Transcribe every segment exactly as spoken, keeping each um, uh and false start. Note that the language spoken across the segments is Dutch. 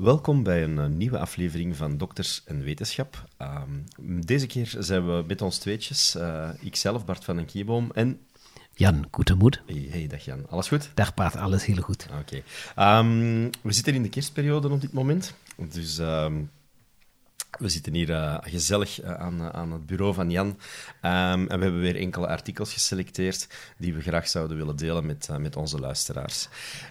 welkom bij een uh, nieuwe aflevering van Dokters en Wetenschap. Uh, deze keer zijn we met ons tweetjes, uh, ikzelf, Bart van den Kieboom en... Jan Goetemoed. Hey, hey, dag Jan. Alles goed? Dag Bart, alles heel goed. Oké. Okay. Um, we zitten in de kerstperiode op dit moment, dus... Um, We zitten hier uh, gezellig uh, aan, uh, aan het bureau van Jan um, en we hebben weer enkele artikels geselecteerd die we graag zouden willen delen met, uh, met onze luisteraars.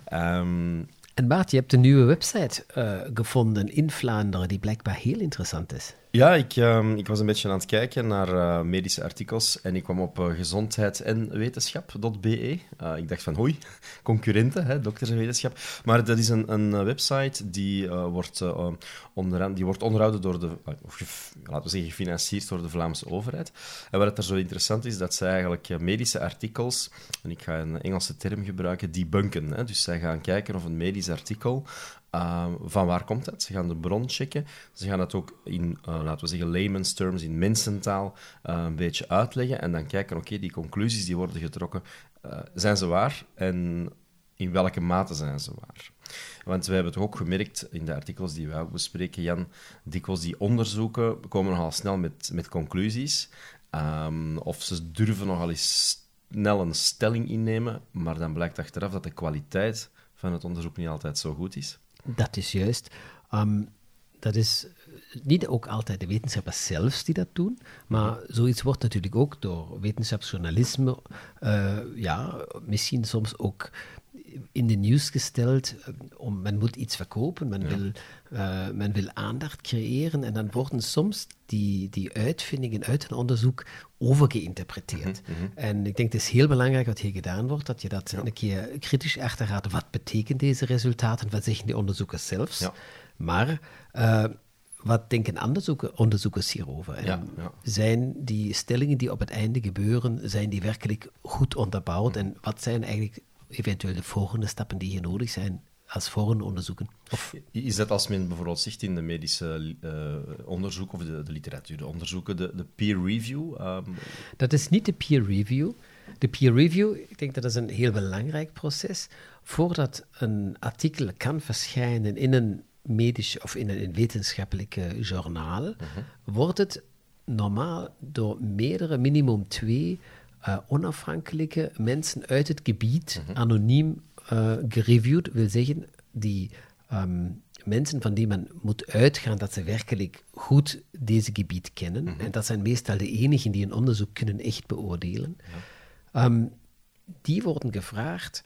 Um, en Bart, je hebt een nieuwe website uh, gevonden in Vlaanderen die blijkbaar heel interessant is. Ja, ik, uh, ik was een beetje aan het kijken naar uh, medische artikels en ik kwam op uh, gezondheid en wetenschap punt b e. Uh, ik dacht van, hoi, concurrenten, hè, dokters en wetenschap. Maar dat is een, een website die, uh, wordt, uh, onder, die wordt onderhouden door de, of gef, laten we zeggen, gefinancierd door de Vlaamse overheid. En wat het er zo interessant is, dat zij eigenlijk uh, medische artikels, en ik ga een Engelse term gebruiken, debunken. Hè. Dus zij gaan kijken of een medisch artikel... Uh, van waar komt het? Ze gaan de bron checken. Ze gaan het ook in, uh, laten we zeggen, layman's terms, in mensentaal, uh, een beetje uitleggen. En dan kijken, oké, okay, die conclusies die worden getrokken, uh, zijn ze waar? En in welke mate zijn ze waar? Want we hebben het ook gemerkt in de artikels die wij ook bespreken, Jan, dikwijls die onderzoeken komen nogal snel met, met conclusies. Um, of ze durven nogal eens snel een stelling innemen, maar dan blijkt achteraf dat de kwaliteit van het onderzoek niet altijd zo goed is. Dat is juist. Um, dat is niet ook altijd de wetenschappers zelf die dat doen, maar zoiets wordt natuurlijk ook door wetenschapsjournalisme, uh, ja, misschien soms ook in de nieuws gesteld. Om, men moet iets verkopen, men, ja. wil, uh, men wil aandacht creëren en dan worden soms die, die uitvindingen uit een onderzoek overgeïnterpreteerd. Mm-hmm. En ik denk het is heel belangrijk wat hier gedaan wordt, dat je dat ja. een keer kritisch achtergaat. Wat betekenen deze resultaten? Wat zeggen die onderzoekers zelfs? Ja. Maar uh, wat denken onderzoekers, onderzoekers hierover? En ja, ja. Zijn die stellingen die op het einde gebeuren, zijn die werkelijk goed onderbouwd? Mm. En wat zijn eigenlijk eventueel de volgende stappen die hier nodig zijn als volgende onderzoeken? Of... Is dat als men bijvoorbeeld zegt in de medische uh, onderzoek of de, de literatuur, de onderzoeken, de, de peer review? Um... Dat is niet de peer review. De peer review, ik denk dat is een heel belangrijk proces. Voordat een artikel kan verschijnen in een medisch of in een wetenschappelijk journaal, uh-huh. wordt het normaal door meerdere, minimum twee Uh, onafhankelijke mensen uit het gebied uh-huh. anoniem uh, gereviewd, wil zeggen, die um, mensen van die men moet uitgaan dat ze werkelijk goed deze gebied kennen. Uh-huh. En dat zijn meestal de enigen die een onderzoek kunnen echt beoordelen. Uh-huh. Um, die worden gevraagd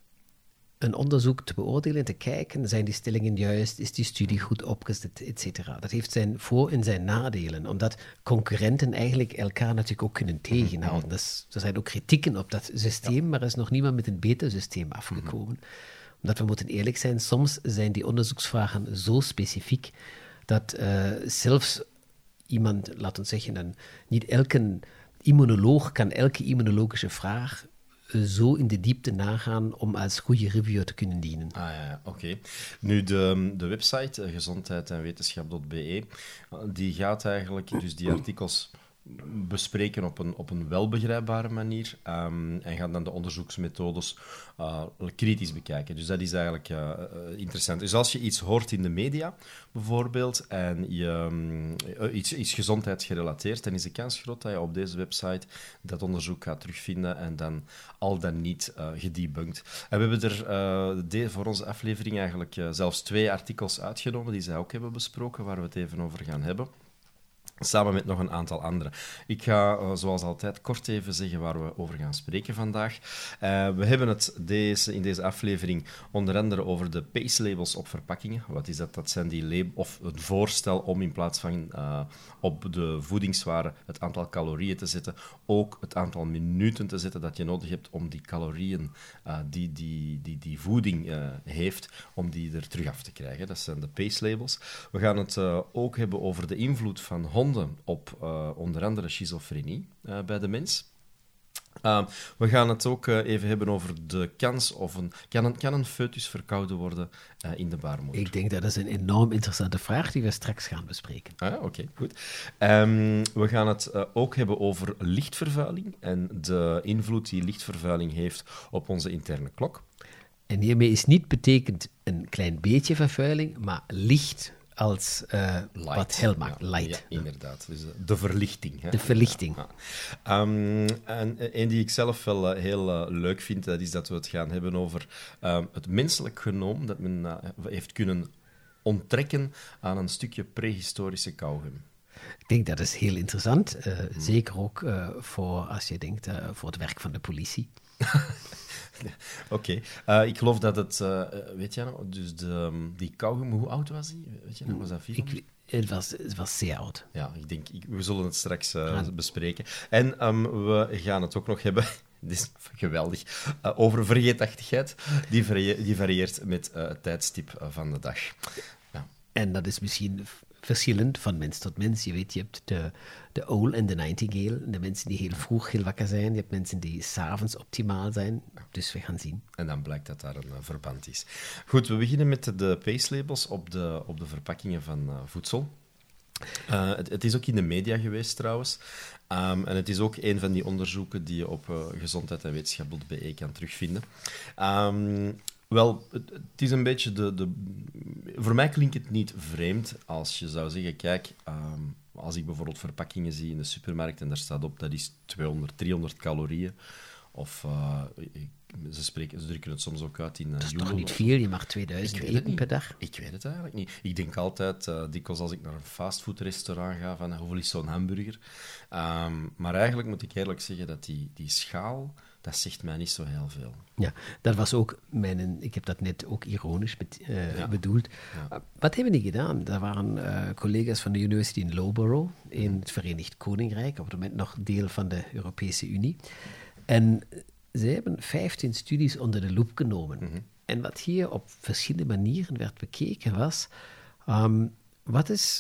een onderzoek te beoordelen en te kijken, zijn die stellingen juist, is die studie goed opgezet, et cetera. Dat heeft zijn voor- en zijn nadelen, omdat concurrenten eigenlijk elkaar natuurlijk ook kunnen tegenhouden. Dus, er zijn ook kritieken op dat systeem, ja. maar er is nog niemand met een beter systeem afgekomen. Omdat we moeten eerlijk zijn, soms zijn die onderzoeksvragen zo specifiek, dat uh, zelfs iemand, laten we zeggen, een, niet elke immunoloog kan elke immunologische vraag zo in de diepte nagaan om als goede reviewer te kunnen dienen. Ah ja, oké. Okay. Nu, de, de website uh, gezondheid en wetenschap punt b e, uh, die gaat eigenlijk dus die artikels bespreken op een, op een welbegrijpbare manier um, en gaan dan de onderzoeksmethodes uh, kritisch bekijken. Dus dat is eigenlijk uh, uh, interessant. Dus als je iets hoort in de media, bijvoorbeeld, en je, um, iets, iets gezondheidsgerelateerd, dan is de kans groot dat je op deze website dat onderzoek gaat terugvinden en dan al dan niet uh, gedebunked. En we hebben er uh, de, voor onze aflevering eigenlijk uh, zelfs twee artikels uitgenomen die zij ook hebben besproken, waar we het even over gaan hebben. Samen met nog een aantal andere. Ik ga, uh, zoals altijd, kort even zeggen waar we over gaan spreken vandaag. Uh, we hebben het deze, in deze aflevering onder andere over de pace-labels op verpakkingen. Wat is dat? Dat zijn die labels, of een voorstel om in plaats van uh, op de voedingswaren het aantal calorieën te zetten, ook het aantal minuten te zetten dat je nodig hebt om die calorieën uh, die, die, die die voeding uh, heeft, om die er terug af te krijgen. Dat zijn de pace-labels. We gaan het uh, ook hebben over de invloed van honden op uh, onder andere schizofrenie uh, bij de mens. Uh, we gaan het ook uh, even hebben over de kans of een... Kan een, kan een foetus verkouden worden uh, in de baarmoeder? Ik denk dat is een enorm interessante vraag die we straks gaan bespreken. Ah, Oké, okay, goed. Um, we gaan het uh, ook hebben over lichtvervuiling en de invloed die lichtvervuiling heeft op onze interne klok. En hiermee is niet betekend een klein beetje vervuiling, maar licht als uh, wat hel maakt. Ja, light. Ja, inderdaad. Dus de verlichting. Hè? De verlichting. Ja, ja. Um, en een die ik zelf wel uh, heel uh, leuk vind, dat is dat we het gaan hebben over uh, het menselijk genoom dat men uh, heeft kunnen onttrekken aan een stukje prehistorische kauwgum. Ik denk dat is heel interessant. Uh, hmm. Zeker ook uh, voor, als je denkt, uh, voor het werk van de politie. Oké, okay. uh, ik geloof dat het, uh, weet je nog, dus de, um, die kauwgum, hoe oud was die? Weet je nog, was dat vierhonderd? Ik, het, was, het was zeer oud. Ja, ik denk, ik, we zullen het straks uh, ja. bespreken. En um, we gaan het ook nog hebben, dit is geweldig, uh, over vergeetachtigheid. Die, varie- die varieert met uh, het tijdstip van de dag. Ja. En dat is misschien verschillend van mens tot mens. Je weet, je hebt de, de owl en de nightingale. De mensen die heel vroeg heel wakker zijn. Je hebt mensen die 's avonds optimaal zijn. Dus we gaan zien. En dan blijkt dat daar een uh, verband is. Goed, we beginnen met de pace-labels op de, op de verpakkingen van uh, voedsel. Uh, het, het is ook in de media geweest trouwens. Um, en het is ook een van die onderzoeken die je op uh, gezondheid en wetenschap punt b e kan terugvinden. Um, Wel, het, het is een beetje de, de... Voor mij klinkt het niet vreemd als je zou zeggen, kijk, um, als ik bijvoorbeeld verpakkingen zie in de supermarkt en daar staat op, dat is tweehonderd, driehonderd calorieën. Of uh, ik, ze, spreken, ze drukken het soms ook uit in uh, Dat is joule, toch niet of... veel? Je mag tweeduizend eten per dag? Ik weet het eigenlijk niet. Ik denk altijd, uh, dikwijls als ik naar een fastfoodrestaurant ga, van hoeveel is zo'n hamburger? Um, maar eigenlijk moet ik eerlijk zeggen dat die, die schaal... Dat zegt mij niet zo heel veel. Ja, dat was ook mijn... Ik heb dat net ook ironisch bet, uh, ja. bedoeld. Ja. Uh, wat hebben die gedaan? Daar waren uh, collega's van de University in Loughborough, in het Verenigd Koninkrijk, op het moment nog deel van de Europese Unie. En ze hebben vijftien studies onder de loep genomen. Mm-hmm. En wat hier op verschillende manieren werd bekeken was... Um, wat is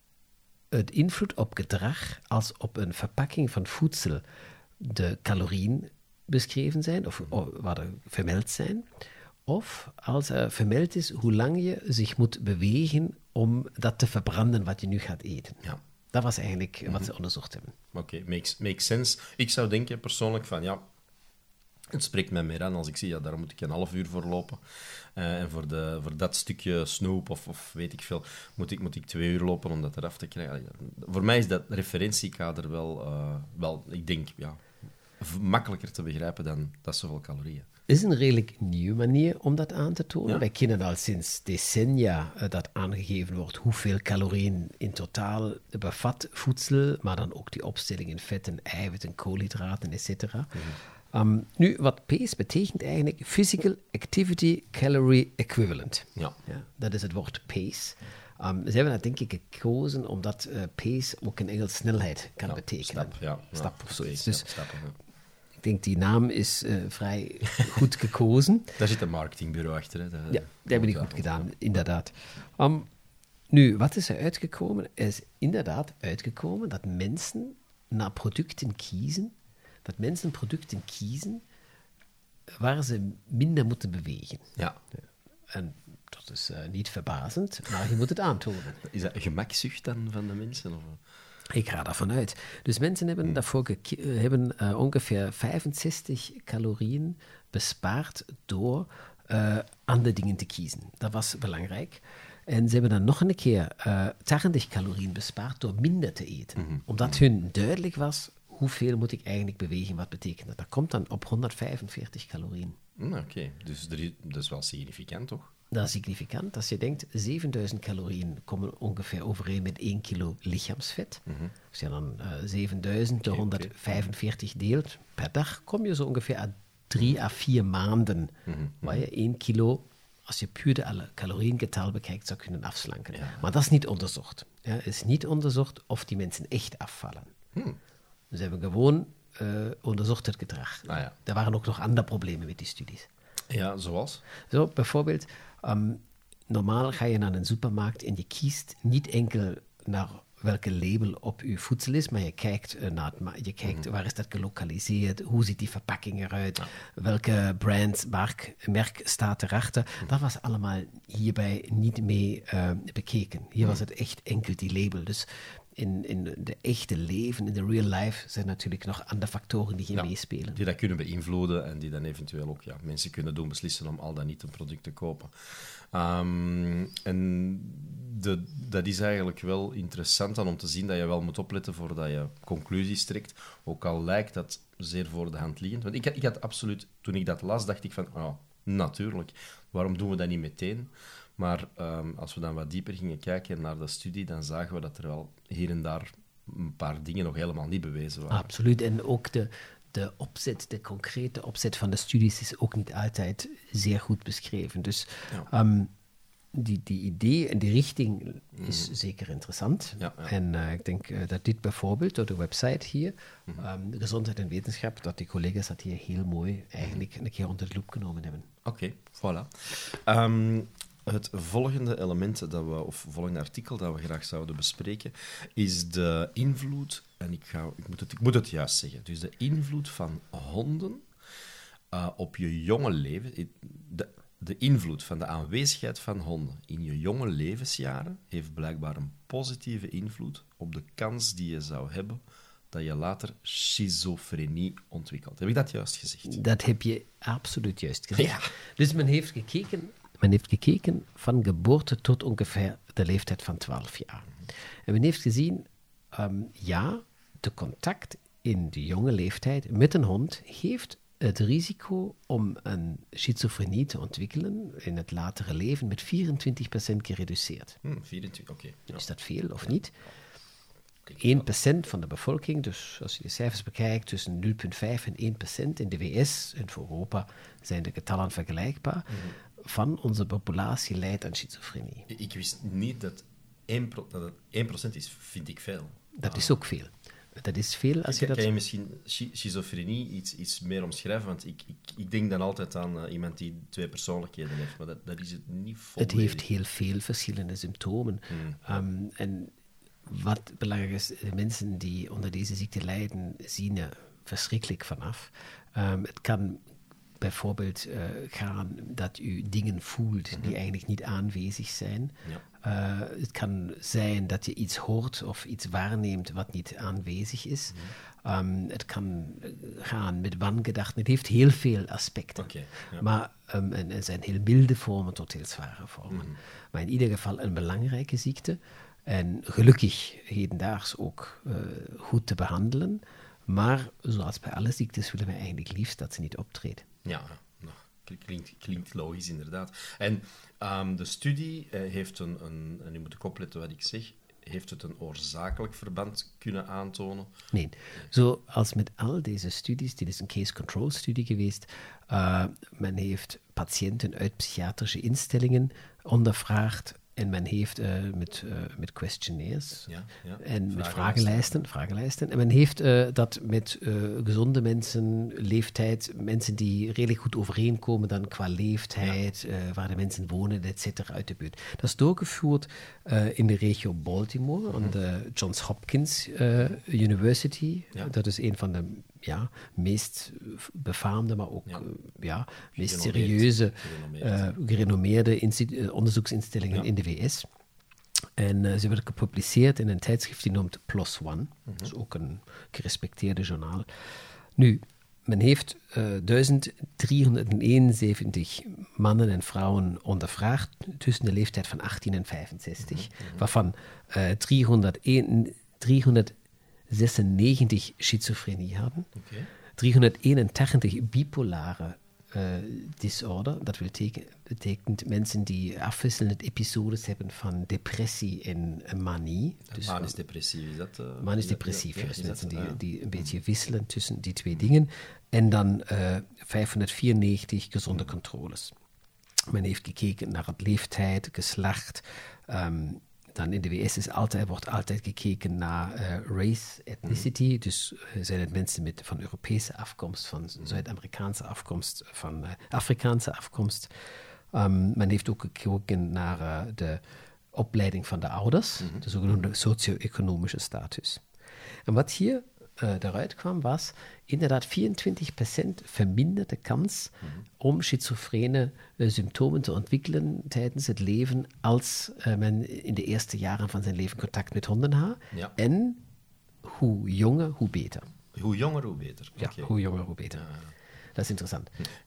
het invloed op gedrag als op een verpakking van voedsel de calorieën beschreven zijn, of, of waar er vermeld zijn, of als er vermeld is hoe lang je zich moet bewegen om dat te verbranden wat je nu gaat eten. Ja. Dat was eigenlijk mm-hmm. wat ze Mhm. onderzocht hebben. Oké, okay, makes, makes sense. Ik zou denken persoonlijk van, ja, het spreekt mij meer aan als ik zie, ja, daar moet ik een half uur voor lopen. Uh, en voor, de, voor dat stukje snoep of, of weet ik veel, moet ik, moet ik twee uur lopen om dat eraf te krijgen. Voor mij is dat referentiekader wel, uh, wel ik denk, ja, makkelijker te begrijpen dan dat zoveel calorieën. Het is een redelijk nieuwe manier om dat aan te tonen. Ja. Wij kennen al sinds decennia uh, dat aangegeven wordt hoeveel calorieën in totaal bevat voedsel, maar dan ook die opstelling in vetten, eiwitten, koolhydraten, et cetera. Mm-hmm. Um, nu, wat PACE betekent eigenlijk Physical Activity Calorie Equivalent. Ja. Ja, dat is het woord PACE. Um, ze hebben dat denk ik gekozen omdat uh, pace ook in Engels snelheid kan ja, betekenen. Stap, ja. Stap ja, of zoiets. Ja, dus stappen, ja. ik denk die naam is uh, vrij goed gekozen. Daar zit een marketingbureau achter. Hè. Dat, ja, dat hebben die goed gedaan, inderdaad. Um, nu, wat is er uitgekomen? Er is inderdaad uitgekomen dat mensen naar producten kiezen, dat mensen producten kiezen waar ze minder moeten bewegen. Ja. En dat is uh, niet verbazend, maar je moet het aantonen. Is dat een gemakzucht dan van de mensen? Of? Ik ga daarvan uit. Dus mensen hebben hmm. daarvoor geke- hebben, uh, ongeveer vijfenzestig calorieën bespaard door uh, andere dingen te kiezen. Dat was belangrijk. En ze hebben dan nog een keer uh, tachtig calorieën bespaard door minder te eten. Mm-hmm. Omdat hun duidelijk was, hoeveel moet ik eigenlijk bewegen, wat betekent dat? Dat komt dan op honderdvijfenveertig calorieën. Mm, Oké, okay. Dus er is, dat is wel significant, toch? Dat is significant. Als je denkt, zevenduizend calorieën komen ongeveer overeen met één kilo lichaamsvet. Mm-hmm. Als je dan uh, zevenduizend door okay, honderdvijfenveertig okay. deelt per dag, kom je zo ongeveer aan drie à vier maanden, mm-hmm. waar je één kilo, als je puur de calorieëngetal bekijkt, zou kunnen afslanken. Ja. Maar dat is niet onderzocht. Ja, het is niet onderzocht of die mensen echt afvallen. Hmm. Ze hebben gewoon uh, onderzocht het gedrag. Ah, ja. Er waren ook nog andere problemen met die studies. Ja, zoals? Zo, bijvoorbeeld, um, normaal ga je naar een supermarkt en je kiest niet enkel naar welke label op je voedsel is, maar je kijkt, uh, naar het, je kijkt mm-hmm. waar is dat gelokaliseerd, hoe ziet die verpakking eruit, ja. welke brand, merk, merk staat erachter. Mm-hmm. Dat was allemaal hierbij niet mee uh, bekeken. Hier mm-hmm. was het echt enkel die label. Dus in, in de echte leven, in de real life, zijn natuurlijk nog andere factoren die hier Ja, meespelen. Die dat kunnen beïnvloeden en die dan eventueel ook ja, mensen kunnen doen beslissen om al dan niet een product te kopen. Um, en de, dat is eigenlijk wel interessant dan om te zien dat je wel moet opletten voordat je conclusies trekt, ook al lijkt dat zeer voor de hand liggend. Want ik, ik had absoluut, toen ik dat las, dacht ik van, oh, natuurlijk, waarom doen we dat niet meteen? Maar um, als we dan wat dieper gingen kijken naar de studie, dan zagen we dat er wel hier en daar een paar dingen nog helemaal niet bewezen waren. Absoluut, en ook de, de opzet, de concrete opzet van de studies is ook niet altijd zeer goed beschreven. Dus ja. um, die, die idee en die richting is mm. zeker interessant. Ja, ja. En uh, ik denk uh, dat dit bijvoorbeeld door de website hier, mm. um, de gezondheid en wetenschap, dat die collega's dat hier heel mooi eigenlijk een keer onder de loep genomen hebben. Oké, okay, voilà. Um, Het volgende element dat we, of volgende artikel dat we graag zouden bespreken, is de invloed, en ik, ga, ik, moet, het, ik moet het juist zeggen, dus de invloed van honden uh, op je jonge leven. De, de invloed van de aanwezigheid van honden in je jonge levensjaren heeft blijkbaar een positieve invloed op de kans die je zou hebben dat je later schizofrenie ontwikkelt. Heb ik dat juist gezegd? Dat heb je absoluut juist gezegd. Ja. Dus men heeft gekeken... Men heeft gekeken van geboorte tot ongeveer de leeftijd van twaalf jaar. En men heeft gezien, um, ja, de contact in de jonge leeftijd met een hond heeft het risico om een schizofrenie te ontwikkelen in het latere leven met vierentwintig procent gereduceerd. Hmm, vierentwintig, oké. Okay. Ja. Is dat veel of niet? één procent van de bevolking, dus als je de cijfers bekijkt, tussen nul komma vijf en één procent in de V S en voor Europa zijn de getallen vergelijkbaar. Mm-hmm. Van onze populatie leidt aan schizofrenie. Ik wist niet dat één procent, dat het één procent is, vind ik veel. Dat ah. is ook veel. Dat is veel als je kan, dat... Kan je misschien schizofrenie iets, iets meer omschrijven? Want ik, ik, ik denk dan altijd aan uh, iemand die twee persoonlijkheden heeft, maar dat, dat is het niet volledig. Het heeft heel veel verschillende symptomen. Mm. Um, en wat belangrijk is, de mensen die onder deze ziekte lijden, zien er verschrikkelijk vanaf. Um, het kan bijvoorbeeld uh, gaan dat u dingen voelt die mm-hmm. eigenlijk niet aanwezig zijn. Ja. Uh, het kan zijn dat je iets hoort of iets waarneemt wat niet aanwezig is. Mm-hmm. Um, het kan gaan met wangedachten. Het heeft heel veel aspecten. Okay, ja. Maar um, en, er zijn heel milde vormen tot heel zware vormen. Mm-hmm. Maar in ieder geval een belangrijke ziekte. En gelukkig hedendaags ook uh, goed te behandelen. Maar zoals bij alle ziektes willen we eigenlijk liefst dat ze niet optreden. Ja, nou, klinkt, klinkt logisch inderdaad. En um, de studie uh, heeft een, een, en nu moet ik opletten wat ik zeg, heeft het een oorzakelijk verband kunnen aantonen? Nee, zoals met al deze studies, dit is een case-control studie geweest, uh, men heeft patiënten uit psychiatrische instellingen ondervraagd. En men heeft uh, met, uh, met questionnaires ja, ja. en met vragenlijsten, vragenlijsten. En men heeft uh, dat met uh, gezonde mensen, leeftijd, mensen die redelijk goed overeenkomen dan qua leeftijd, ja. uh, waar de mensen wonen, et cetera, uit de buurt. Dat is doorgevoerd uh, in de regio Baltimore, mm-hmm. aan de Johns Hopkins uh, University. Ja. Dat is een van de ja, meest befaamde, maar ook ja. Uh, ja, meest serieuze, uh, gerenommeerde insti- onderzoeksinstellingen ja. in de V S. En uh, ze werden gepubliceerd in een tijdschrift die noemt PLOS ONE. Mm-hmm. Dat is ook een gerespecteerde journaal. Nu, men heeft uh, duizend driehonderdeenenzeventig mannen en vrouwen ondervraagd tussen de leeftijd van achttien en vijfenzestig, mm-hmm. waarvan uh, driehonderdéén, driehonderdzesennegentig schizofrenie hadden, okay. driehonderdeenentachtig bipolare uh, disorder, dat betekent, betekent mensen die afwisselende episodes hebben van depressie en manie. Dus manisch depressief, is dat? Uh, manisch depressief, juist. Ja, mensen die, uh, die een beetje wisselen tussen die twee dingen. En dan uh, vijfhonderdvierennegentig gezonde controles. Men heeft gekeken naar het leeftijd, geslacht. Um, dan in de V S is altijd, wordt altijd gekeken naar uh, race, ethnicity. Mm. Dus uh, zijn het mensen met, van Europese afkomst, van mm. Zuid-Amerikaanse afkomst, van uh, Afrikaanse afkomst. Um, men heeft ook gekeken naar uh, de opleiding van de ouders, mm-hmm. de zogenoemde socio-economische status. En wat hier uh, daaruit kwam, was inderdaad vierentwintig procent verminderde kans mm-hmm. om schizofrene uh, symptomen te ontwikkelen tijdens het leven als uh, men in de eerste jaren van zijn leven contact met honden had. Ja. En hoe jonger, hoe beter. Hoe jonger, hoe beter. Ja, okay. Hoe jonger, hoe beter. Uh. Dat is interessant.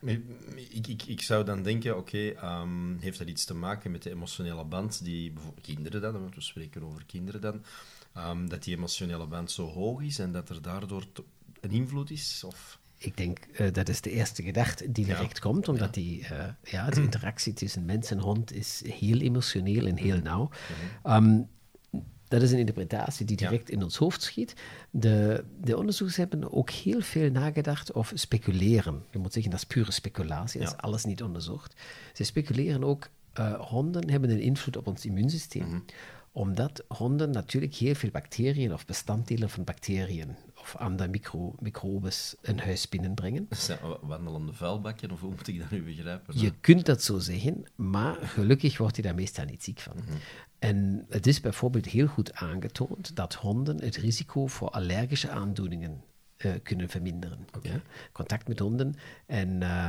Ik, ik, ik zou dan denken, oké, okay, um, heeft dat iets te maken met de emotionele band die bijvoorbeeld kinderen dan, want we spreken over kinderen dan, um, dat die emotionele band zo hoog is en dat er daardoor een invloed is? Of? Ik denk, uh, dat is de eerste gedachte die direct ja. komt, omdat ja. die, uh, ja, de interactie tussen mens en hond is heel emotioneel en heel nauw. Mm-hmm. Um, Dat is een interpretatie die direct ja. in ons hoofd schiet. De, de onderzoekers hebben ook heel veel nagedacht over speculeren. Je moet zeggen, dat is pure speculatie, dat ja. is alles niet onderzocht. Ze speculeren ook, uh, honden hebben een invloed op ons immuunsysteem. Mm-hmm. Omdat honden natuurlijk heel veel bacteriën of bestanddelen van bacteriën of andere micro, microbes een huis binnenbrengen. Zijn wandelende vuilbakken, of hoe moet ik dat nu begrijpen? Je kunt dat zo zeggen, maar gelukkig wordt hij daar meestal niet ziek van. Mm-hmm. En het is bijvoorbeeld heel goed aangetoond dat honden het risico voor allergische aandoeningen uh, kunnen verminderen. Okay. Ja? Contact met honden en uh,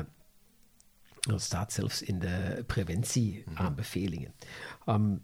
dat staat zelfs in de preventieaanbevelingen. Um,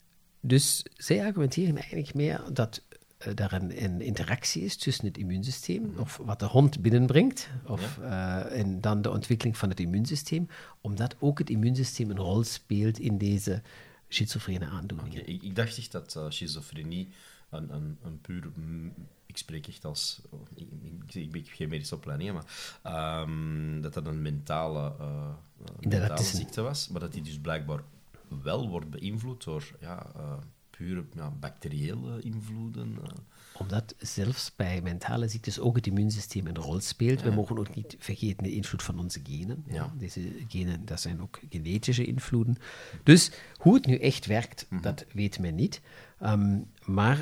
dus zij argumenteren eigenlijk meer dat uh, er een, een interactie is tussen het immuunsysteem, mm-hmm. of wat de hond binnenbrengt, of, ja. uh, en dan de ontwikkeling van het immuunsysteem, omdat ook het immuunsysteem een rol speelt in deze schizofrene aandoeningen. Okay, ik, ik dacht echt dat uh, schizofrenie een, een, een puur... Mm, ik spreek echt als... Ik, ik, ik, ik heb geen medische opleiding, maar... Um, dat dat een mentale, uh, mentale dat ziekte was, maar dat die dus blijkbaar wel wordt beïnvloed door ja, uh, pure ja, bacteriële invloeden. Uh. Omdat zelfs bij mentale ziektes ook het immuunsysteem een rol speelt. Ja. We mogen ook niet vergeten de invloed van onze genen. Ja. Ja, deze genen, dat zijn ook genetische invloeden. Dus hoe het nu echt werkt, mm-hmm. dat weet men niet. Um, maar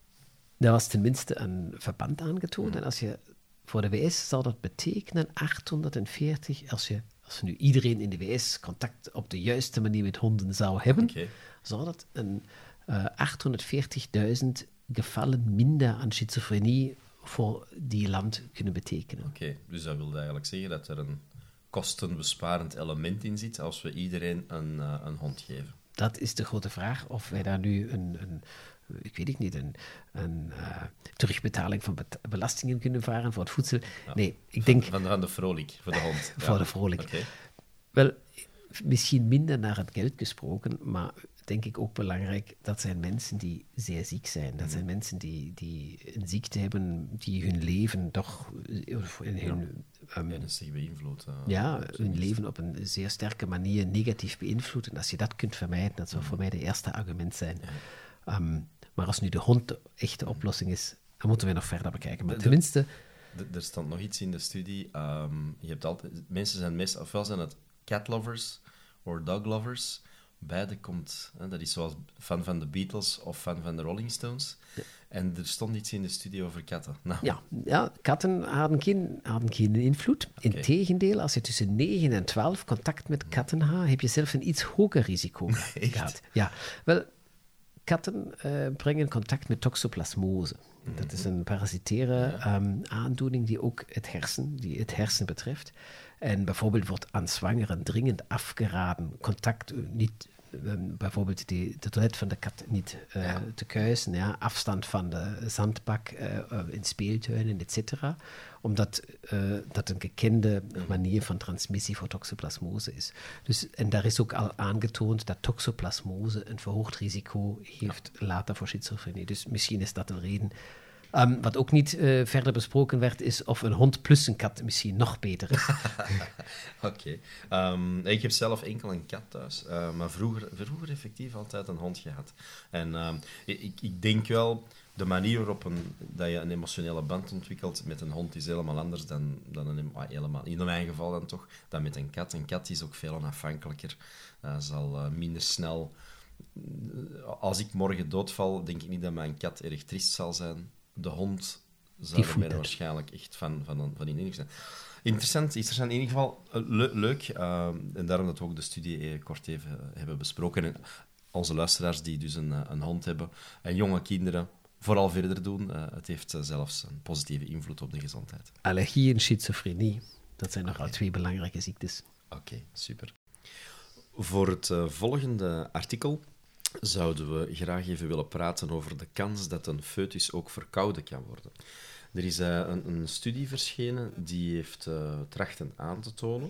er was tenminste een verband aangetoond. Mm-hmm. En als je voor de W S zal dat betekenen achthonderdveertig, als je als nu iedereen in de W S contact op de juiste manier met honden zou hebben, okay. zou dat een uh, achthonderdveertigduizend gevallen minder aan schizofrenie voor die land kunnen betekenen. Oké, okay, dus dat wil eigenlijk zeggen dat er een kostenbesparend element in zit als we iedereen een, uh, een hond geven. Dat is de grote vraag, of wij daar nu een, een ik weet het niet, een, een uh, terugbetaling van bet- belastingen kunnen vragen voor het voedsel. Ja. Nee, ik van, denk... Van de, van de vrolijk, voor de hond. voor ja. de vrolijk. Okay. Wel, misschien minder naar het geld gesproken, maar denk ik ook belangrijk, dat zijn mensen die zeer ziek zijn. Dat mm-hmm. zijn mensen die, die een ziekte hebben, die hun leven toch... In hun, ja. um, ernstig beïnvloedt. Uh, ja, hun leven op een zeer sterke manier negatief beïnvloedt. En als je dat kunt vermijden, dat zou mm-hmm. voor mij de eerste argument zijn. Ja. Um, maar als nu de hond de echte oplossing is, dan moeten we nog verder bekijken. Maar de, tenminste... De, er stond nog iets in de studie. Um, je hebt altijd... Mensen zijn meestal... Ofwel zijn het cat lovers of dog lovers. Beide komt... Hè, dat is zoals fan van de Beatles of fan van de Rolling Stones. Ja. En er stond iets in de studie over katten. Nou. Ja, ja, katten hadden geen, hadden geen invloed. Okay. Integendeel, als je tussen negen en twaalf contact met katten had, heb je zelf een iets hoger risico gehad. Ja, wel... Katten uh, brengen contact met toxoplasmose. Mm-hmm. Dat is een parasitaire ja. um, aandoening die ook het hersen, die het hersen betreft. En bijvoorbeeld wordt aan zwangeren dringend afgeraden contact, uh, niet, um, bijvoorbeeld die, de toilet van de kat niet uh, ja. te kuisen, ja, afstand van de zandbak uh, uh, in speeltuinen, et cetera. Omdat uh, dat een gekende manier van transmissie voor toxoplasmose is. Dus, en daar is ook al aangetoond dat toxoplasmose een verhoogd risico heeft ja. later voor schizofrenie. Dus misschien is dat een reden. Um, wat ook niet uh, verder besproken werd, is of een hond plus een kat misschien nog beter is. Oké. Okay. Um, ik heb zelf enkel een kat thuis, uh, maar vroeger, vroeger effectief altijd een hond gehad. En um, ik, ik denk wel... De manier waarop een, dat je een emotionele band ontwikkelt met een hond is helemaal anders dan, dan een... Ah, helemaal, in mijn geval dan toch, dan met een kat. Een kat is ook veel onafhankelijker. Uh, zal uh, minder snel... Als ik morgen doodval, denk ik niet dat mijn kat erg triest zal zijn. De hond zou er mij waarschijnlijk echt van, van, van in zijn. Interessant, interessant. In ieder geval le- leuk. Uh, en daarom dat we ook de studie kort even hebben besproken. En onze luisteraars die dus een, een hond hebben en jonge kinderen... vooral verder doen. Uh, het heeft uh, zelfs een positieve invloed op de gezondheid. Allergie en schizofrenie, dat zijn nogal okay. twee belangrijke ziektes. Oké, okay, super. Voor het uh, volgende artikel zouden we graag even willen praten over de kans dat een foetus ook verkouden kan worden. Er is uh, een, een studie verschenen die heeft uh, trachten aan te tonen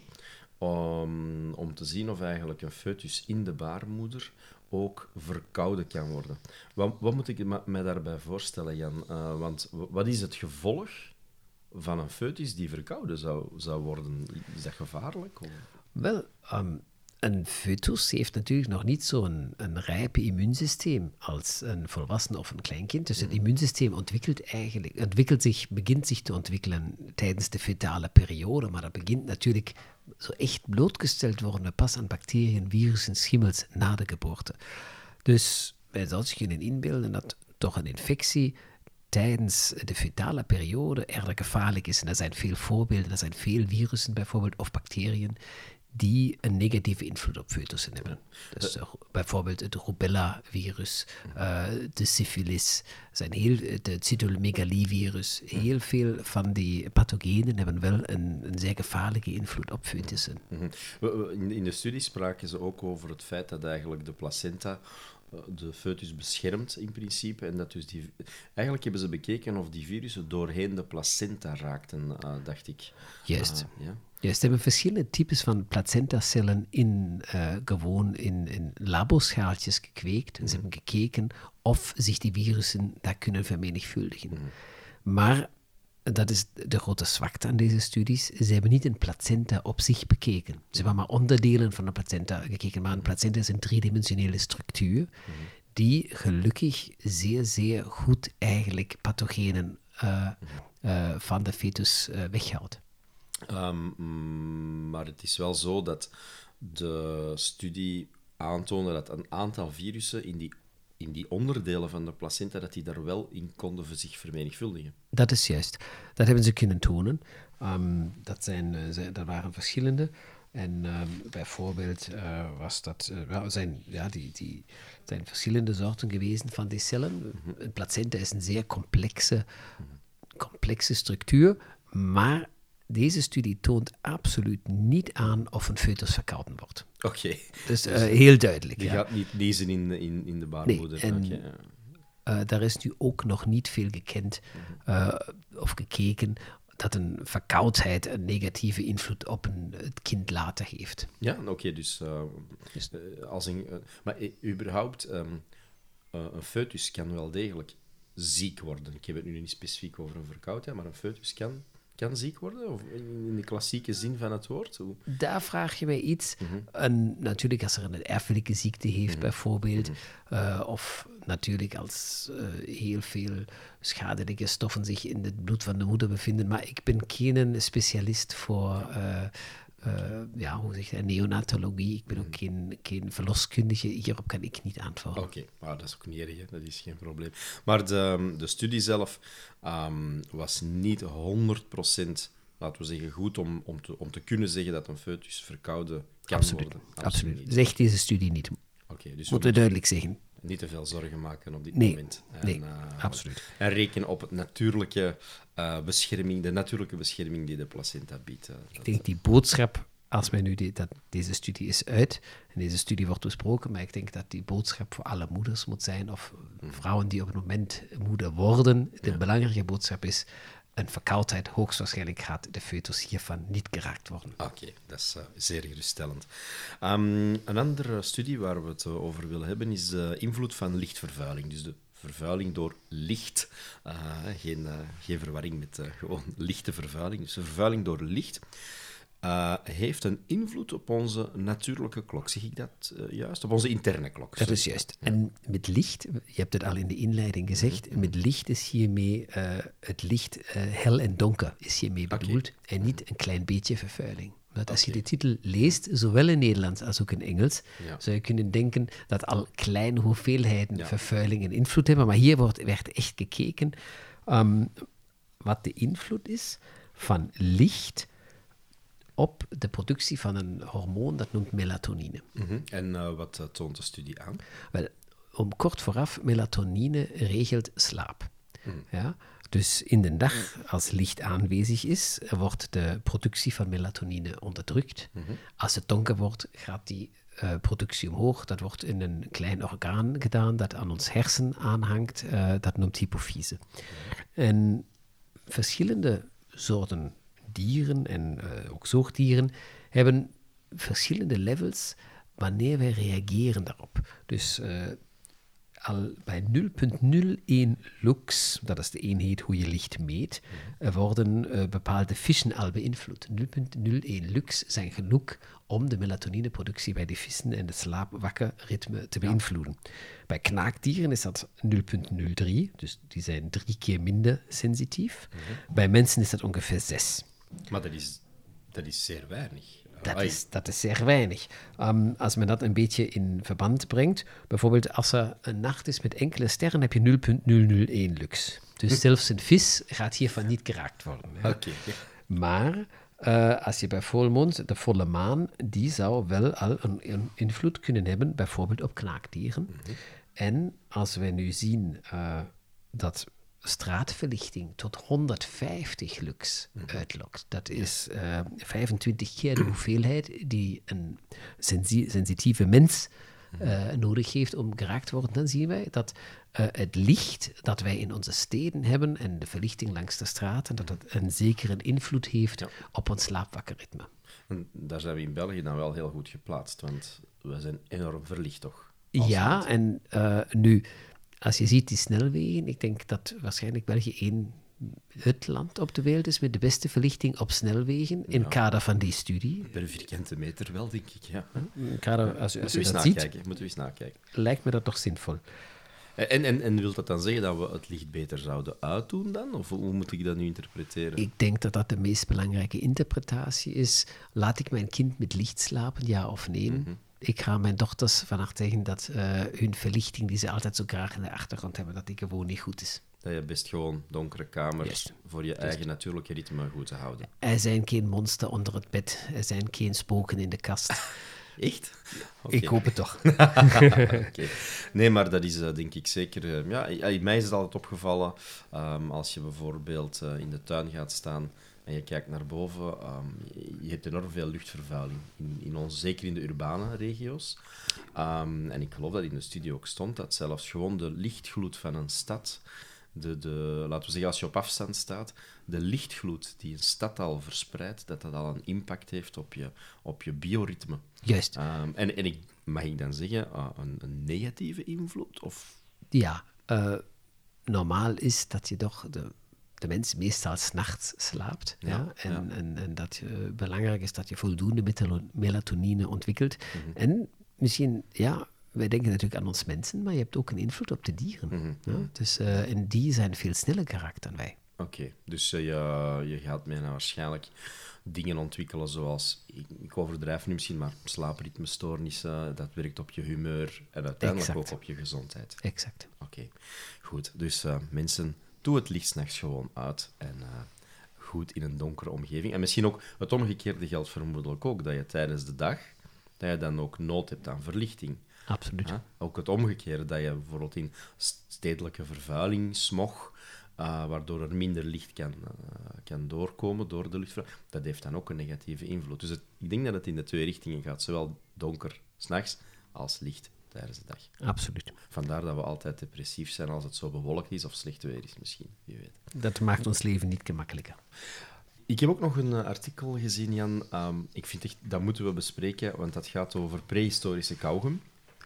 om, om te zien of eigenlijk een foetus in de baarmoeder ook verkouden kan worden. Wat, wat moet ik mij daarbij voorstellen, Jan? Uh, want wat is het gevolg van een foetus die verkouden zou, zou worden? Is dat gevaarlijk? Of? Wel, um, een foetus heeft natuurlijk nog niet zo'n een rijpe immuunsysteem als een volwassene of een kleinkind. Dus het immuunsysteem ontwikkelt, eigenlijk, ontwikkelt zich, begint zich te ontwikkelen tijdens de fetale periode, maar dat begint natuurlijk zo echt blootgesteld worden pas aan bacteriën, virussen, schimmels na de geboorte. Dus wij zouden zich kunnen inbeelden dat toch een infectie tijdens de fetale periode erg gevaarlijk is. En er zijn veel voorbeelden, er zijn veel virussen bijvoorbeeld of bacteriën die een negatieve invloed op foetussen hebben. Dus uh, bijvoorbeeld het rubella-virus, uh, de syfilis, zijn heel, de cytomegalivirus. Heel veel van die pathogenen hebben wel een, een zeer gevaarlijke invloed op foetussen. Mm-hmm. In de studie spraken ze ook over het feit dat eigenlijk de placenta de foetus beschermt in principe. En dat dus die, eigenlijk hebben ze bekeken of die virussen doorheen de placenta raakten, uh, dacht ik. Juist. Uh, ja. Juist, ze hebben verschillende types van placentacellen in, uh, gewoon in, in laboschaaltjes gekweekt. En ze hebben gekeken of zich die virussen daar kunnen vermenigvuldigen. Mm-hmm. Maar dat is de grote zwakte aan deze studies. Ze hebben niet een placenta op zich bekeken. Ze hebben maar onderdelen van de placenta gekeken. Maar een placenta is een driedimensionele structuur mm-hmm. die gelukkig zeer, zeer goed eigenlijk pathogenen uh, uh, van de fetus uh, weghoudt. Um, maar het is wel zo dat de studie aantoonde dat een aantal virussen in die, in die onderdelen van de placenta, dat die daar wel in konden zich vermenigvuldigen. Dat is juist. Dat hebben ze kunnen tonen. Um, dat, zijn, uh, dat waren verschillende. En um, bijvoorbeeld uh, was dat, uh, zijn, ja, die, die zijn verschillende soorten geweest van die cellen. Mm-hmm. Een placenta is een zeer complexe, complexe structuur, maar deze studie toont absoluut niet aan of een foetus verkouden wordt. Oké. Okay. Dus, uh, dus heel duidelijk. Die ja. gaat niet lezen in, in, in de baarmoeder. Nee, en okay. uh, daar is nu ook nog niet veel gekend uh, of gekeken dat een verkoudheid een negatieve invloed op een, het kind later heeft. Ja, oké. Okay, dus, uh, dus uh, als een... Uh, maar uh, überhaupt, um, uh, een foetus kan wel degelijk ziek worden. Ik heb het nu niet specifiek over een verkoudheid, maar een foetus kan... kan ziek worden? Of in de klassieke zin van het woord? Hoe? Daar vraag je mij iets. Mm-hmm. En natuurlijk als er een erfelijke ziekte heeft, mm-hmm. bijvoorbeeld. Mm-hmm. Uh, of natuurlijk als uh, heel veel schadelijke stoffen zich in het bloed van de moeder bevinden. Maar ik ben geen specialist voor... Uh, Uh, ja, hoe zeg je dat, neonatologie. Ik ben ook geen, geen verloskundige. Hierop kan ik niet antwoorden. Oké, okay. Maar dat is ook niet erg, hè? Dat is geen probleem. Maar de, de studie zelf um, was niet honderd procent, laten we zeggen, goed om, om, te, om te kunnen zeggen dat een foetus verkouden kan Absoluut. worden. Absoluut. Absoluut. Zegt deze studie niet. Okay, dus moeten we duidelijk zeggen. Niet te veel zorgen maken op dit nee, moment. En, nee, uh, absoluut. En rekenen op het natuurlijke, uh, bescherming, de natuurlijke bescherming die de placenta biedt. Uh, ik denk die boodschap, als wij nu die, dat deze studie is uit, en deze studie wordt besproken, maar ik denk dat die boodschap voor alle moeders moet zijn, of mm. vrouwen die op het moment moeder worden, de ja. belangrijke boodschap is, een verkoudheid, hoogstwaarschijnlijk gaat de foetus hiervan niet geraakt worden. Oké, okay, dat is uh, zeer geruststellend. Um, een andere studie waar we het uh, over willen hebben is de invloed van lichtvervuiling. Dus de vervuiling door licht. Uh, geen, uh, geen verwarring met uh, gewoon lichte vervuiling. Dus de vervuiling door licht uh, heeft een invloed op onze natuurlijke klok. Zeg ik dat uh, juist? Op onze interne klok. Dat is juist. Ja. En met licht, je hebt het al in de inleiding gezegd, mm-hmm. met licht is hiermee uh, het licht uh, hel en donker is hiermee bedoeld. Okay. En niet een klein beetje vervuiling. Want als okay. je de titel leest, zowel in Nederlands als ook in Engels, ja. zou je kunnen denken dat al kleine hoeveelheden ja. vervuiling een invloed hebben. Maar hier wordt, werd echt gekeken um, wat de invloed is van licht op de productie van een hormoon dat noemt melatonine. Mm-hmm. En uh, wat uh, toont de studie aan? Wel, om kort vooraf, melatonine regelt slaap. Mm. Ja? Dus in de dag, als licht aanwezig is, wordt de productie van melatonine onderdrukt. Mm-hmm. Als het donker wordt, gaat die uh, productie omhoog. Dat wordt in een klein orgaan gedaan dat aan ons hersen aanhangt. Uh, dat noemt hypofyse. En verschillende soorten dieren en uh, ook zoogdieren hebben verschillende levels wanneer wij reageren daarop. Dus uh, al bij nul komma nul één lux, dat is de eenheid hoe je licht meet, uh, worden uh, bepaalde vissen al beïnvloed. nul komma nul één lux zijn genoeg om de melatonineproductie bij de vissen en het slaap-wakker ritme te beïnvloeden. Ja. Bij knaagdieren is dat nul komma nul drie, dus die zijn drie keer minder sensitief. Mm-hmm. Bij mensen is dat ongeveer zes. Maar dat is, dat is zeer weinig. Dat is, dat is zeer weinig. Um, als men dat een beetje in verband brengt, bijvoorbeeld als er een nacht is met enkele sterren, heb je nul komma nul nul één lux. Dus zelfs een vis gaat hiervan niet geraakt worden. Ja. Okay. Maar uh, als je bij volmond, de volle maan, die zou wel al een, een invloed kunnen hebben, bijvoorbeeld op knaagdieren. Mm-hmm. En als we nu zien uh, dat straatverlichting tot honderdvijftig lux mm-hmm. uitlokt. Dat is uh, vijfentwintig keer de hoeveelheid die een sensi- sensitieve mens uh, nodig heeft om geraakt te worden. Dan zien wij dat uh, het licht dat wij in onze steden hebben en de verlichting langs de straten, dat dat een zekere invloed heeft ja. op ons slaapwakkerritme. En daar zijn we in België dan wel heel goed geplaatst, want we zijn enorm verlicht, toch? Ja, land. en uh, nu... Als je ziet die snelwegen, ik denk dat waarschijnlijk België één het land op de wereld is met de beste verlichting op snelwegen in ja. kader van die studie. Per vierkante meter wel, denk ik, ja. In kader, als, als Moeten we je dat nakijken. ziet, Moeten we eens nakijken. Lijkt me dat toch zinvol. En, en, en wil dat dan zeggen dat we het licht beter zouden uitdoen dan? Of hoe moet ik dat nu interpreteren? Ik denk dat dat de meest belangrijke interpretatie is. Laat ik mijn kind met licht slapen, ja of nee? Mm-hmm. Ik ga mijn dochters vannacht zeggen dat uh, hun verlichting, die ze altijd zo graag in de achtergrond hebben, dat die gewoon niet goed is. Dat je best gewoon donkere kamers yes. voor je Just. eigen natuurlijke ritme goed te houden. Er zijn geen monster onder het bed, er zijn geen spoken in de kast. Echt? Okay. Ik hoop het toch. Okay. Nee, maar dat is uh, denk ik zeker... Uh, ja, in mij is het altijd opgevallen, um, als je bijvoorbeeld uh, in de tuin gaat staan en je kijkt naar boven, um, je hebt enorm veel luchtvervuiling, in, in ons, zeker in de urbane regio's. Um, en ik geloof dat in de studie ook stond, dat zelfs gewoon de lichtgloed van een stad, de, de, laten we zeggen als je op afstand staat, de lichtgloed die een stad al verspreidt, dat dat al een impact heeft op je, op je bioritme. Juist. Um, en, en ik, mag ik dan zeggen, uh, een, een negatieve invloed? Of? Ja, uh, normaal is dat je toch... De de mens meestal 's nachts slaapt. Ja, ja? En, ja. En, en dat je, belangrijk is dat je voldoende melatonine ontwikkelt. Mm-hmm. En misschien, ja, wij denken natuurlijk aan ons mensen, maar je hebt ook een invloed op de dieren. Mm-hmm. Ja? Dus, uh, en die zijn veel sneller geraakt dan wij. Oké, okay. dus uh, je, je gaat mij nou waarschijnlijk dingen ontwikkelen zoals, ik, ik overdrijf nu misschien, maar slaapritmestoornissen, dat werkt op je humeur en uiteindelijk exact. Ook op je gezondheid. Exact. Oké, okay. Goed. Dus uh, mensen... Doe het licht 's nachts gewoon uit en uh, goed in een donkere omgeving. En misschien ook het omgekeerde geldt vermoedelijk ook, dat je tijdens de dag, dat je dan ook nood hebt aan verlichting. Absoluut. Ja? Ook het omgekeerde, dat je bijvoorbeeld in stedelijke vervuiling, smog, uh, waardoor er minder licht kan, uh, kan doorkomen door de luchtvervuiling, dat heeft dan ook een negatieve invloed. Dus het, ik denk dat het in de twee richtingen gaat, zowel donker 's nachts als licht tijdens de dag. Absoluut. Vandaar dat we altijd depressief zijn als het zo bewolkt is of slecht weer is misschien, wie weet. Dat maakt ons leven niet gemakkelijker. Ik heb ook nog een uh, artikel gezien, Jan. Um, ik vind echt, dat moeten we bespreken, want dat gaat over prehistorische kauwgom.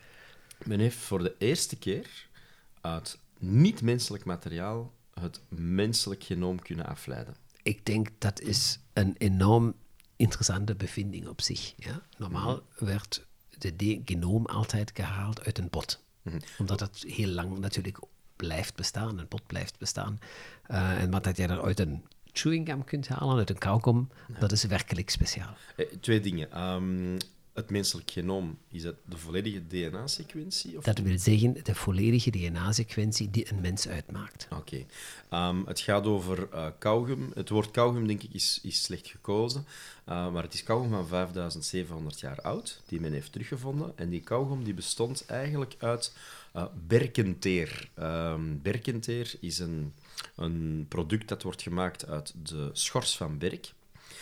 Men heeft voor de eerste keer uit niet-menselijk materiaal het menselijk genoom kunnen afleiden. Ik denk dat is een enorm interessante bevinding op zich. Ja? Normaal mm-hmm. werd de de- genoom altijd gehaald uit een bot. Mm-hmm. Omdat het heel lang natuurlijk blijft bestaan, een bot blijft bestaan. Uh, en wat dat jij er uit een chewinggum kunt halen, uit een kauwgom, ja. Dat is werkelijk speciaal. Eh, twee dingen. Um, het menselijk genoom, is dat de volledige D N A-sequentie? Of... Dat wil zeggen de volledige D N A-sequentie die een mens uitmaakt. Oké. Okay. Um, het gaat over uh, kauwgom. Het woord kauwgom, denk ik, is, is slecht gekozen. Uh, maar het is kauwgom van vijfduizend zevenhonderd jaar oud, die men heeft teruggevonden. En die kauwgom die bestond eigenlijk uit Uh, berkenteer. Uh, berkenteer is een, een product dat wordt gemaakt uit de schors van berk.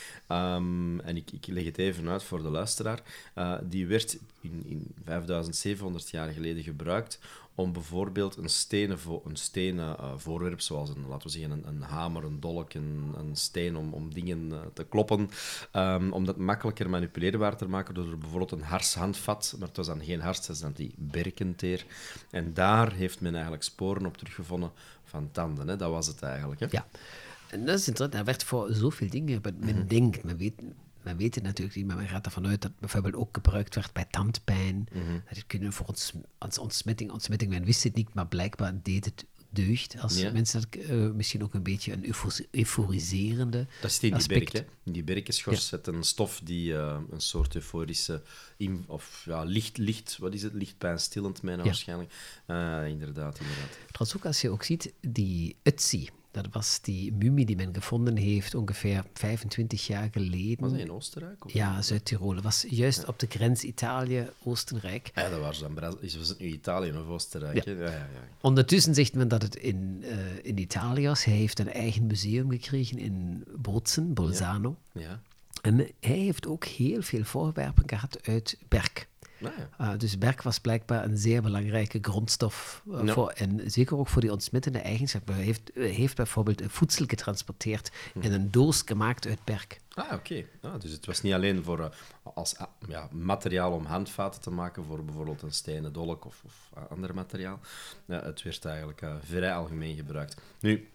Um, en ik, ik leg het even uit voor de luisteraar. Uh, die werd in, in vijfduizend zevenhonderd jaar geleden gebruikt om bijvoorbeeld een stenen, vo- een stenen uh, voorwerp, zoals een, laten we zeggen, een, een hamer, een dolk, een, een steen om, om dingen uh, te kloppen, um, om dat makkelijker manipuleerbaar te maken door er bijvoorbeeld een hars handvat, maar het was dan geen hars, dat is dan die berkenteer. En daar heeft men eigenlijk sporen op teruggevonden van tanden. Hè? Dat was het eigenlijk. Hè? Ja. En dat is interessant. Er werd voor zoveel dingen, men mm-hmm. denkt, men weet, men weet het natuurlijk niet, maar men gaat ervan uit dat bijvoorbeeld ook gebruikt werd bij tandpijn. Mm-hmm. Dat het kunnen voor ons, als ontsmetting, ontsmetting, men wist het niet, maar blijkbaar deed het deugd. Als ja. mensen dat uh, misschien ook een beetje een euforiserende Dat zit in die aspect. berk, hè? In die berkenschors ja. zit een stof die uh, een soort euforische, in, of ja, licht, licht, wat is het, lichtpijnstillend mijne ja. waarschijnlijk. Uh, inderdaad, inderdaad. Trouwens ook als je ook ziet, die Ötzi, dat was die mummie die men gevonden heeft ongeveer vijfentwintig jaar geleden. Was dat in Oostenrijk? Of ja, Zuid-Tirol. Dat was juist ja. op de grens Italië-Oostenrijk. Ja, dat was dan was het nu Italië of Oostenrijk? Ja. Ja, ja, ja. Ondertussen zegt men dat het in, uh, in Italië was. Hij heeft een eigen museum gekregen in Bozen, Bolzano. Ja. Ja. En hij heeft ook heel veel voorwerpen gehad uit berk. Nou ja. Uh, dus berk was blijkbaar een zeer belangrijke grondstof. Uh, no. voor, en zeker ook voor die ontsmettende eigenschappen. Hij heeft, uh, heeft bijvoorbeeld voedsel getransporteerd hm. in een doos gemaakt uit berk. Ah, oké. Okay. Ah, dus het was niet alleen voor, uh, als uh, ja, materiaal om handvaten te maken, voor bijvoorbeeld een stenen dolk of, of uh, ander materiaal. Uh, het werd eigenlijk uh, vrij algemeen gebruikt. Nu,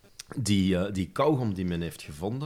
die, uh, die kauwgom die men heeft gevonden,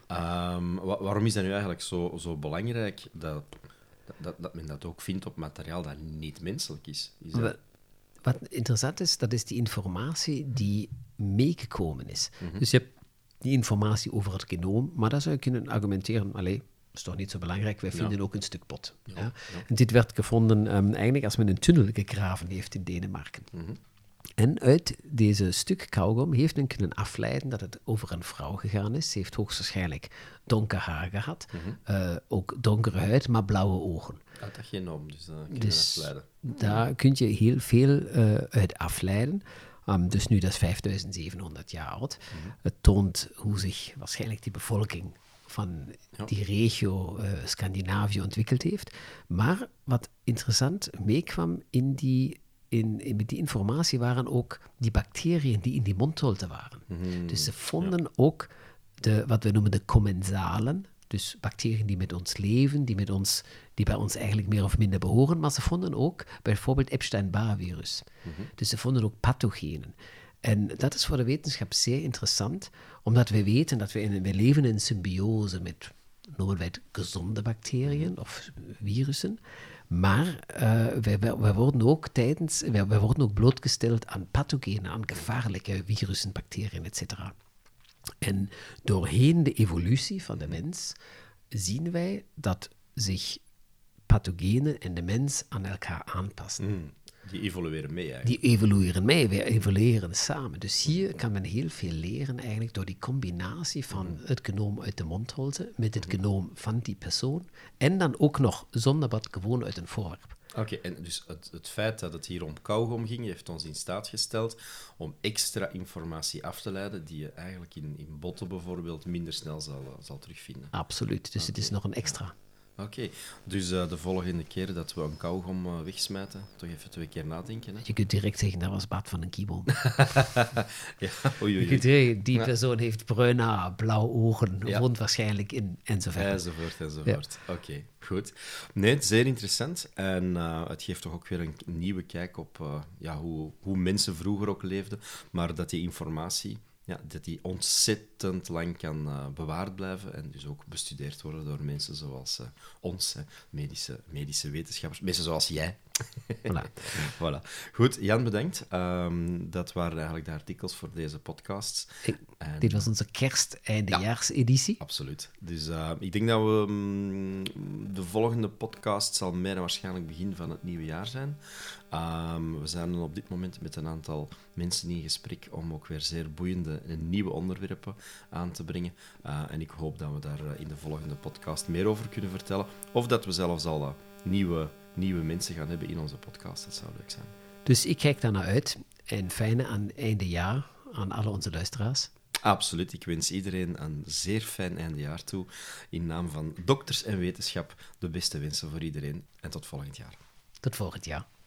um, wa- waarom is dat nu eigenlijk zo, zo belangrijk dat... Dat, dat men dat ook vindt op materiaal dat niet menselijk is. is dat... Wat interessant is, dat is die informatie die meegekomen is. Mm-hmm. Dus je hebt die informatie over het genoom, maar dan zou je kunnen argumenteren, allee, dat is toch niet zo belangrijk, wij vinden ja. ook een stuk pot. Ja, ja. Ja. En dit werd gevonden um, eigenlijk als men een tunnel gegraven heeft in Denemarken. Mm-hmm. En uit deze stuk kauwgom heeft men kunnen afleiden dat het over een vrouw gegaan is. Ze heeft hoogstwaarschijnlijk donker haar gehad, mm-hmm. uh, ook donkere huid, maar blauwe ogen. Dat had geen naam, dus dat kun je dus afleiden. Daar kun je heel veel uh, uit afleiden. Um, dus nu, dat is vijfduizend zevenhonderd jaar oud. Mm-hmm. Het toont hoe zich waarschijnlijk die bevolking van ja. die regio uh, Scandinavië ontwikkeld heeft. Maar wat interessant meekwam in die... In, in, met die informatie waren ook die bacteriën die in die mondholte waren. Mm-hmm. Dus ze vonden ja. ook de, wat we noemen de commensalen, dus bacteriën die met ons leven, die, met ons, die bij ons eigenlijk meer of minder behoren, maar ze vonden ook bijvoorbeeld Epstein-Barr-virus. Mm-hmm. Dus ze vonden ook pathogenen. En dat is voor de wetenschap zeer interessant, omdat we weten dat we, in, we leven in symbiose met, noemen wij het, gezonde bacteriën of virussen. Maar uh, wij, wij, worden ook tijdens, wij, wij worden ook blootgesteld aan pathogenen, aan gevaarlijke virussen, bacteriën, et cetera. En doorheen de evolutie van de mens zien wij dat zich pathogenen en de mens aan elkaar aanpassen. Mm, die evolueren mee eigenlijk. Die evolueren mee, wij evolueren samen. Dus hier kan men heel veel leren eigenlijk door die combinatie van mm. het genoom uit de mondholte met het genoom van die persoon en dan ook nog zonder wat gewoon uit een voorwerp. Oké, okay, en dus het, het feit dat het hier om kauwgom ging, heeft ons in staat gesteld om extra informatie af te leiden die je eigenlijk in, in botten bijvoorbeeld minder snel zal, zal terugvinden. Absoluut, dus okay. Het is nog een extra. Oké, okay. Dus uh, de volgende keer dat we een kauwgom uh, wegsmijten, toch even twee keer nadenken. Hè? Je kunt direct zeggen, dat was Bart van een kiebel. Ja, oei, oei, je kunt zeggen, die persoon ja. heeft bruin haar, blauwe ogen, ja. woont waarschijnlijk in, enzovoort. Enzovoort, enzovoort. Ja. Oké, okay, goed. Nee, zeer interessant. En uh, het geeft toch ook weer een nieuwe kijk op uh, ja, hoe, hoe mensen vroeger ook leefden, maar dat die informatie... Ja, dat die ontzettend lang kan uh, bewaard blijven en dus ook bestudeerd worden door mensen zoals uh, ons, hè, medische, medische wetenschappers, mensen zoals jij. Voilà. Voilà. Goed, Jan, bedankt. Um, dat waren eigenlijk de artikels voor deze podcasts. Ik, en, dit was onze kerst-eindejaarseditie. Ja, absoluut. Dus uh, ik denk dat we um, de volgende podcast zal meer waarschijnlijk begin van het nieuwe jaar zijn. Um, we zijn op dit moment met een aantal mensen in gesprek om ook weer zeer boeiende en nieuwe onderwerpen aan te brengen. Uh, en ik hoop dat we daar uh, in de volgende podcast meer over kunnen vertellen. Of dat we zelfs al uh, nieuwe, nieuwe mensen gaan hebben in onze podcast. Dat zou leuk zijn. Dus ik kijk daar naar uit. En fijne aan einde jaar aan alle onze luisteraars. Absoluut. Ik wens iedereen een zeer fijn eindejaar toe. In naam van Dokters en Wetenschap de beste wensen voor iedereen. En tot volgend jaar. Tot volgend jaar.